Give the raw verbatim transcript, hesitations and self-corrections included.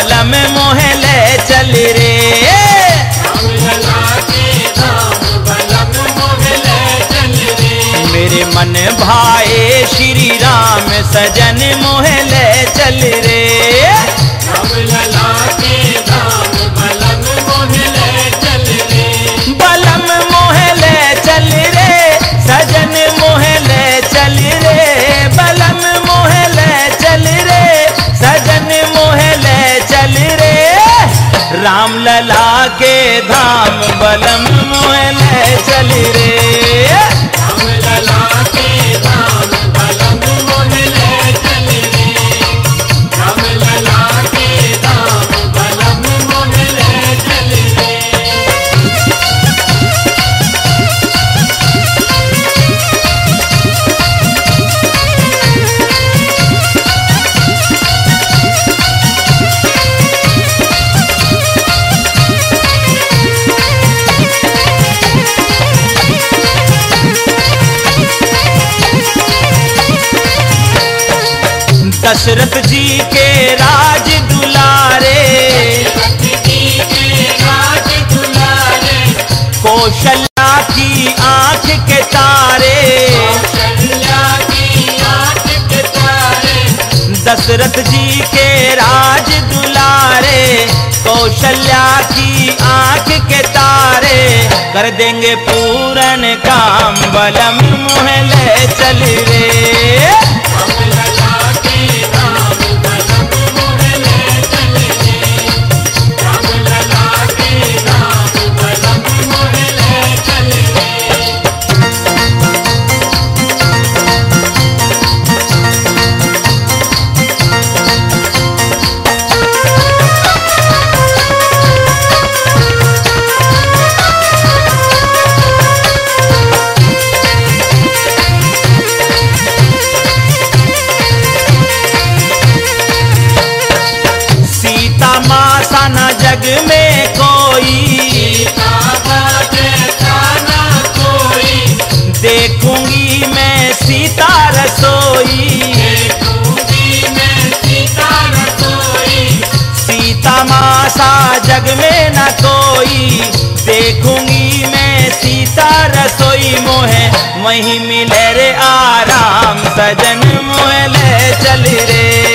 बलम मोहे ले चल रे। राम लला के धाम बलम मोहे ले चल रे। मेरे मन भाए श्री राम सजन मोहे ले चल रे। राम लला के धाम बलम मोहे ले चल रे। बलम मोहे ले चल रे सजन मोहे ले चल रे। बलम मोहे ले चल रे सजन मोहे ले चल रे। राम लला के धाम बलम मोहे ले चल रे। राम लला के धाम बलम मोहे ले चल रे। राम लला के धाम बलम मोहे ले चल रे। दशरथ जी के राज दुलारे, कौशल्या की आंख के तारे। दशरथ जी के राज दुलारे, कौशल्या की आंख के तारे। कर देंगे पूरन काम बलम मोहे ले चल रे। जग में कोई देखूंगी मैं सीता रसोई। सीता माँ सा जग में न कोई, देखूंगी मैं सीता रसोई। मोहे वहीं मिले रे आराम सजन मोहे ले चल रे।